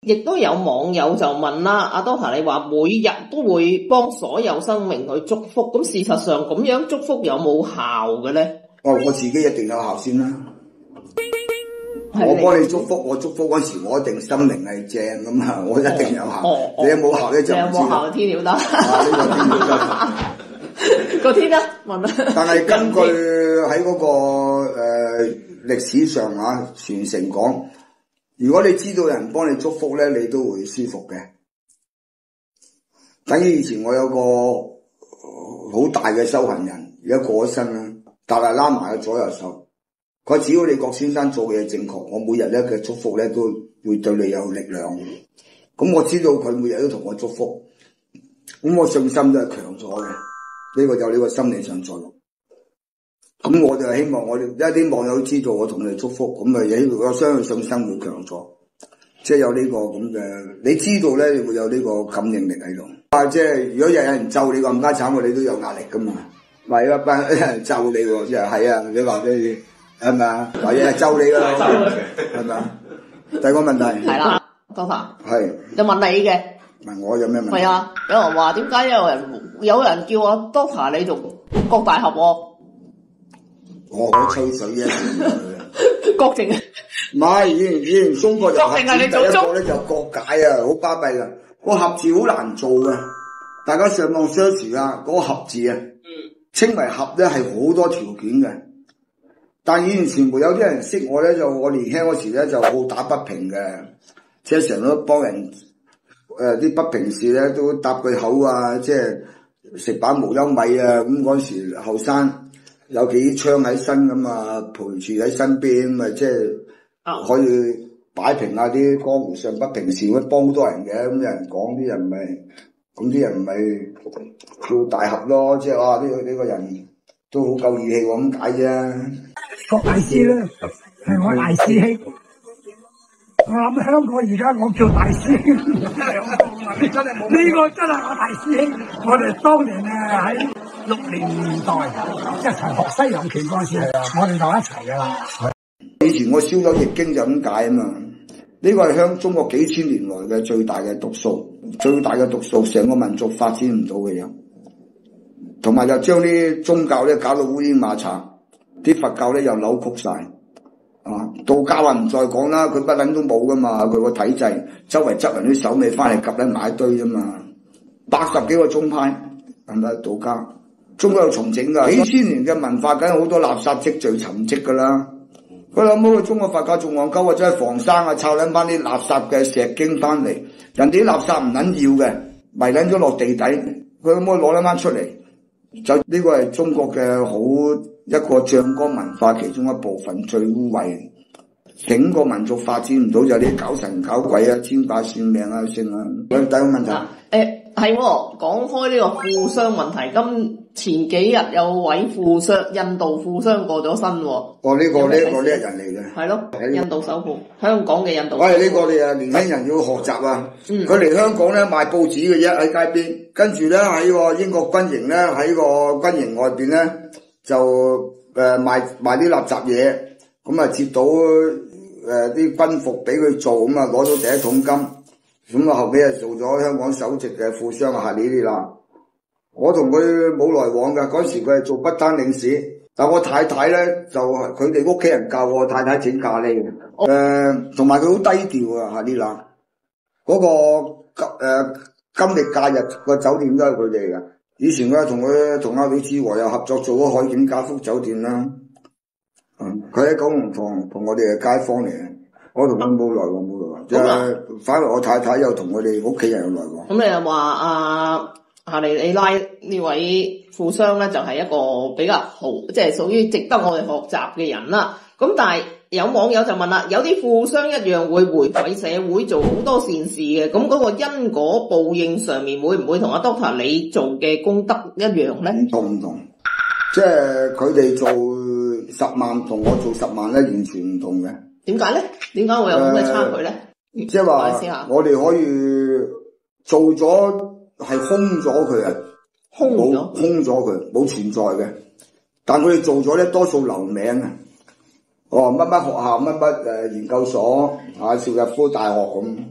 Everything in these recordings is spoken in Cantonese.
亦都有網友就問啦，阿 Doctor 你話每日都會幫所有生命去祝福，咁事實上咁樣祝福有冇效嘅咧？ 我自己一定有效先啦。我幫你祝福，我祝福嗰時我一定心靈係正咁啊，我一定有效。你有冇效咧就唔知啦。 你有冇效天了得。 呢個天了得。 個天啊，問啊。 但係根據喺嗰個歷史上傳承講，如果你知道人幫你祝福咧，你都會舒服嘅。等於以前我有個好大嘅修行人，而家過咗身啦，達賴喇嘛嘅左右手。佢只要你郭先生做嘅嘢正確，我每日咧嘅祝福咧都會對你有力量。咁我知道佢每日都同我祝福，咁我信心都係強咗嘅。呢個有呢個心理上作用。咁我就希望我哋一啲網友都知道我同你祝福，咁啊我相信信心會強咗，即係有呢個咁嘅，你知道咧，你會有呢個感應力喺度。即係如果有人咒你咁加慘，你都有壓力噶嘛。咪一班人咒你喎，即係係啊，你話你係咪啊？或者係咒你㗎，係咪啊？第二個問題係啦 ，Doctor 係就問你嘅。 問我有咩問題？係啊，有人話點解有人叫我 Doctor 你做郭大俠喎？ 我好吹水啫， 郭靖唔係以前中國就郭靖係你祖宗。第一個咧就郭解啊，好巴閉噶，個合字好難做嘅，大家上網 search 啊，嗰個合字啊，稱為合咧係好多條件嘅。但以前傳媒有啲人識我咧，就我年輕嗰時咧就好打不平嘅，即係成日都幫人啲不平事咧都搭句口啊，即係食飽無憂米啊，咁嗰時後生。有幾槍喺身咁啊，陪住喺身邊，咪即係可以擺平下啲江湖上不平事，咁幫好多人嘅。咁有人講啲人咪，咁啲人咪叫大俠咯，即係話呢個人都好夠義氣喎，咁解啫。 郭大師咧係我大師兄，我諗香港而家我叫大師兄，呢個真係我大師兄。我哋當年喺60年代一齊學西洋拳嗰陣時，我哋就一齊噶啦。 以前我燒咗易經就咁解啊嘛。呢個係中國幾千年來嘅最大嘅毒素，最大嘅毒素，成個民族發展唔到嘅嘢。同埋就將啲宗教咧搞到烏煙馬雜，啲佛教咧又扭曲晒。道教啊唔再講啦，佢不撚都冇噶嘛，佢個體制周圍執人啲手尾翻嚟夾撚埋一堆啫嘛，80幾個宗派係咪道教？中國有重整噶，幾千年嘅文化梗係好多垃圾積聚沉積噶啦。佢諗冇去中國佛教仲戇鳩或者係房山啊，抄撚翻啲垃圾嘅石經翻嚟，人哋啲垃圾唔撚要嘅，迷撚咗落地底，佢可唔可以攞撚翻出嚟？就呢個係中國嘅好一個醬缸文化其中一部分，最污穢，整個民族發展唔到就啲搞神搞鬼啊，占卦算命啊，算啊。第一個問題。 係喎，講開呢個富商問題，前幾日有位印度富商過咗身喎。 呢個叻人嚟嘅。 係咯，印度首富，香港嘅印度首富。 呢個你啊年輕人要學習啊！佢嚟香港咧賣報紙嘅啫，喺街邊，跟住咧喺個英國軍營咧喺個軍營外邊咧就賣啲垃圾嘢，咁啊接到啲軍服俾佢做，咁啊攞到第一桶金。咁啊，後尾啊做咗香港首席嘅富商啊，係呢啲啦。我同佢冇來往噶，嗰時佢係做不丹領事，但我太太咧就佢哋屋企人教我太太整咖喱嘅。同埋佢好低調啊，係呢啦。嗰個金力假日個酒店都係佢哋嘅。以前佢同阿李志和又合作做咗海景嘉福酒店啦。佢喺九龍塘同我哋嘅街坊嚟嘅。我同佢冇來往，反而我太太又同我哋屋企人有來往。 咁你又話夏利里拉呢位富商咧，就係一個比較好，即係屬於值得我哋學習嘅人啦。咁但係有網友就問啦，有啲富商一樣會回饋社會，做好多善事嘅，咁嗰個因果報應上面會唔會同阿 Doctor 你做嘅功德一樣咧？ 唔同，即係佢哋做10萬同我做10萬咧，完全唔同嘅。 點解咧？點解會有咁嘅差距咧？ 即係話我哋可以做咗係空咗佢啊，空咗佢冇存在嘅。但佢哋做咗咧，多數留名啊。乜乜學校乜乜研究所啊，邵逸夫大學咁。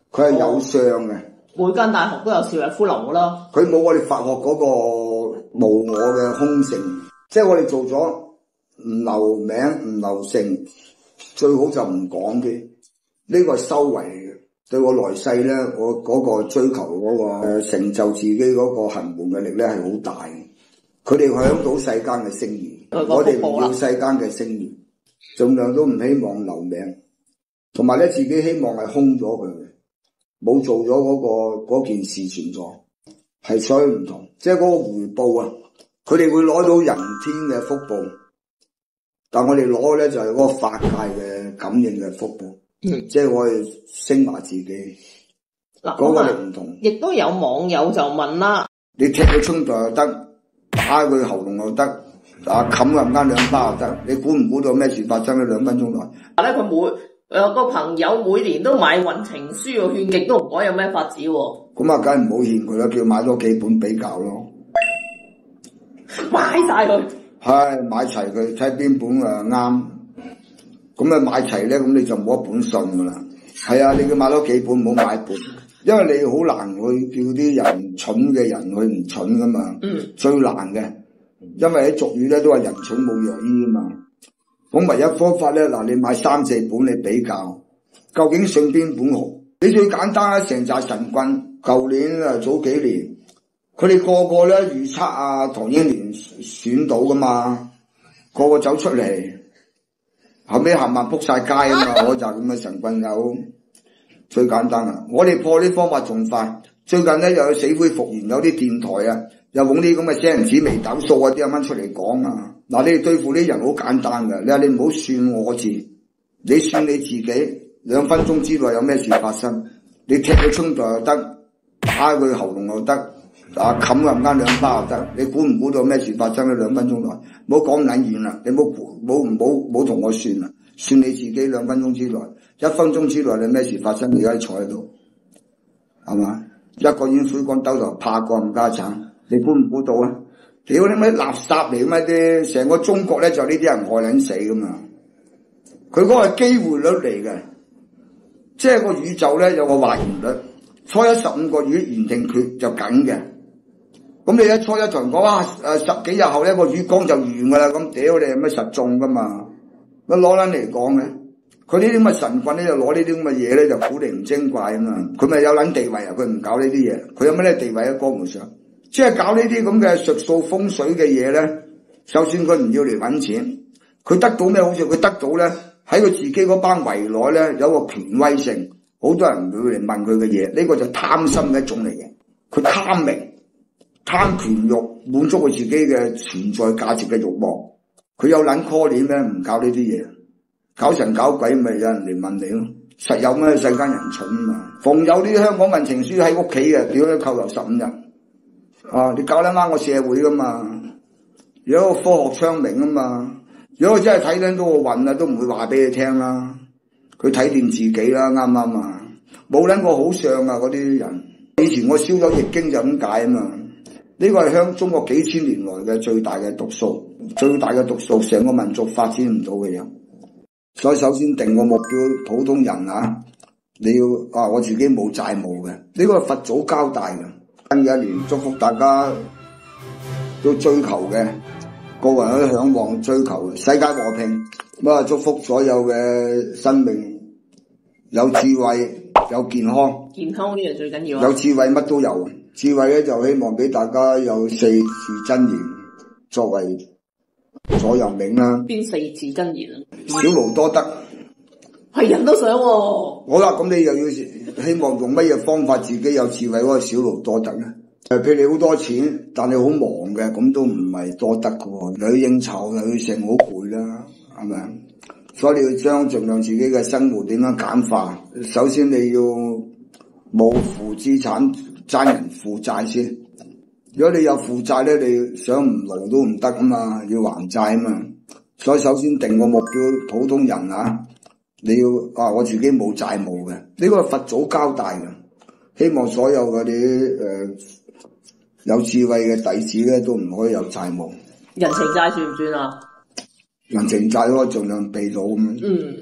佢係有相嘅。 每間大學都有邵逸夫樓啦。 佢冇我哋法學嗰個無我嘅空性，即係我哋做咗唔留名唔留姓，最好就唔講啲。呢個係修為嚟嘅，對我來世咧，我嗰個追求嗰個成就自己嗰個行門嘅力咧係好大嘅。佢哋享到世間嘅聲譽，我哋唔要世間嘅聲譽，盡量都唔希望留名，同埋咧自己希望係空咗佢，冇做咗嗰件事存在，係所以唔同，即係嗰個回報啊！佢哋會攞到人天嘅福報，但我哋攞咧就係嗰個法界嘅感應嘅福報。即係我哋升華自己，嗰個力唔同。亦都有網友就問啦： 你踢佢衝台又得，打佢喉嚨又得，冚佢唔啱兩巴又得，你估唔估到咩事發生喺2分鐘內？ 佢個朋友每年都買運程書喎，勸極都唔改，有咩法子喎？ 咁啊，梗係唔好欠佢啦，叫買多幾本比較咯， 買晒佢。 係買齊佢，睇邊本啱。咁啊買齊咧，咁你就冇一本信噶啦。係啊，你要買多幾本，唔好買本，因為你好難去叫啲人蠢嘅人去唔蠢噶嘛。最難嘅，因為喺俗語咧都話人蠢冇藥醫啊嘛。咁唯一方法咧，嗱，你買3、4本你比較，究竟信邊本好？你最簡單啦，成紮神棍，舊年早幾年，佢哋個個咧預測唐英年選到噶嘛，個個走出嚟。後尾冚唪唥撲晒街啊嘛！我就咁嘅神棍友最簡單啦。我哋破啲方法仲快。最近咧又有死灰復燃，有啲電台啊，又揾啲咁嘅死人紫微斗數啊啲啱啱出嚟講啊。嗱，你哋對付啲人好簡單嘅，你話你唔好算我字，你算你自己2分鐘之內有咩事發生，你踢佢衝台又得，打佢喉嚨又得。冚佢唔啱兩巴就得，你估唔估到咩事發生喺2分鐘內？唔好講撚遠啦，你冇同我算啦，算你自己2分鐘之內，1分鐘之內你咩事發生？你而家坐喺度，係嘛？一個煙灰缸兜頭拍過冚家鏟，你估唔估到啊？屌你咩垃圾嚟嘅咩啲？成個中國咧就呢啲人害撚死噶嘛？佢嗰個係機會率嚟嘅，即係個宇宙咧有個還原率，初一15個月原定缺就緊嘅。咁你一初一同人講10幾日後咧個月光就完噶啦，咁屌你有咩實中噶嘛？乜攞撚嚟講嘅？佢呢啲咁嘅神棍咧就攞呢啲咁嘅嘢咧就古靈精怪啊嘛！佢咪有撚地位啊？佢唔搞呢啲嘢，佢有乜咧地位喺江湖上？即係搞呢啲咁嘅術數風水嘅嘢咧，就算佢唔要嚟揾錢，佢得到咩好處？佢得到咧喺佢自己嗰班圍內咧有個權威性，好多人會嚟問佢嘅嘢，呢個就貪心嘅一種嚟嘅，佢貪名。貪權欲，滿足佢自己嘅存在價值嘅慾望，佢有撚 call 你咩？唔搞呢啲嘢，搞神搞鬼咪有人嚟問你咯。實有咩？世間人蠢嘛。逢有啲香港運程書喺屋企嘅，屌你扣留15日。你搞得啱個社會噶嘛？如果科學昌明啊嘛，如果佢真係睇緊到個運啊，都唔會話俾你聽啦。佢睇掂自己啦，啱唔啱啊？冇撚過好相啊！嗰啲人，以前我燒咗易經就咁解啊嘛。呢個係中國幾千年來嘅最大嘅毒素，最大嘅毒素，成個民族發展唔到嘅嘢。所以首先定個目標，普通人你要我自己冇債務嘅，呢個係佛祖交代嘅。新嘅一年，祝福大家都追求嘅，個人都向往追求世界和平。咁啊，祝福所有嘅生命有智慧、有健康。 健康呢樣最緊要。 有智慧乜都有。智慧咧就希望俾大家有4字真言作為座右銘啦。邊 4字真言啊？ 少勞多得， 係人都想喎。 好啦，咁你又要希望用乜嘢方法自己有智慧嗰個少勞多得咧？譬如你好多錢，但你好忙嘅，咁都唔係多得嘅喎。又要應酬，又要成好攰啦，係咪？所以你要盡量自己嘅生活點樣簡化。首先你要冇負資產。爭人負債先，如果你有負債咧，你想唔勞都唔得啊嘛，要還債啊嘛。所以首先定個目標，普通人你要我自己冇債務嘅，呢個係佛祖交代嘅。希望所有嗰啲有智慧嘅弟子咧，都唔可以有債務。 人情債算唔算啊？ 人情債可以盡量避到咁。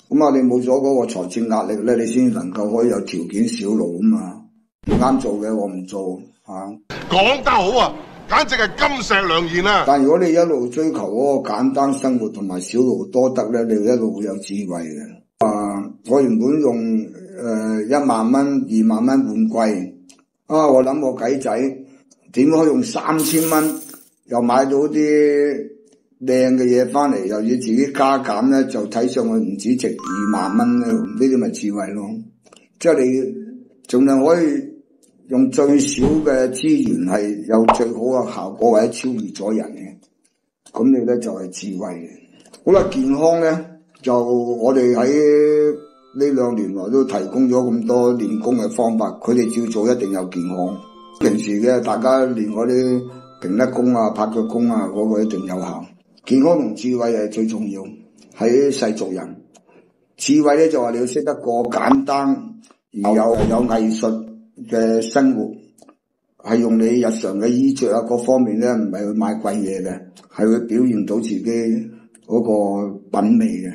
咁啊，你冇咗嗰個財政壓力咧，你先能夠可以有條件少勞啊嘛。唔啱做嘅我唔做嚇。 講得好啊，簡直係金石良言啊！ 但如果你一路追求嗰個簡單生活同埋少勞多得咧，你一路會有智慧嘅。我原本用1萬蚊、2萬蚊換季，我諗個計仔點可以用3000蚊又買到啲靚嘅嘢翻嚟，又要自己加減咧，就睇上去唔止值2萬蚊咧，呢啲咪智慧咯。即係你盡量可以用最少嘅資源係有最好嘅效果，或者超越咗人嘅，咁你咧就係智慧嘅。好啦，健康咧就我哋喺呢2年來都提供咗咁多練功嘅方法，佢哋照做一定有健康。平時嘅大家練嗰啲平甩功啊、拍腳功啊，嗰個一定有效。健康同智慧係最重要喺世俗人。智慧咧就話你要識得過簡單而有藝術嘅生活，係用你日常嘅衣着啊各方面咧，唔係去買貴嘢嘅，係會表現到自己嗰個品味嘅，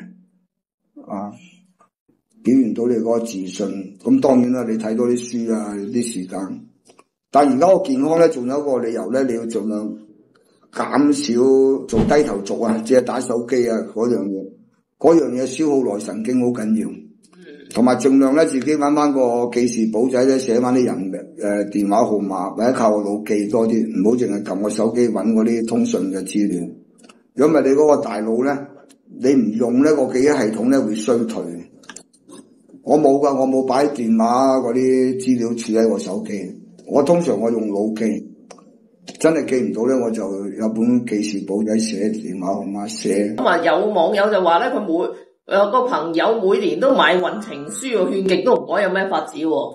表現到你嗰個自信。咁當然啦，你睇多啲書啊，啲時間。但而家個健康咧，仲有一個理由咧，你要盡量減少做低頭族啊，即係打手機啊嗰樣嘢消耗內神經好緊要。同埋盡量咧自己揾翻個記事簿仔咧，寫翻啲人電話號碼，或者靠個腦記多啲，唔好淨係撳個手機揾嗰啲通訊嘅資料。如果唔係你嗰個大腦咧，你唔用呢個記憶系統咧會衰退。我冇噶，我冇擺電話嗰啲資料儲喺我手機。我通常我用腦記，真係記唔到咧，我就有本記事簿仔寫電話號碼寫。 咁啊，有網友就話咧，佢個朋友每年都買運程書，勸極都唔改，有咩法子喎？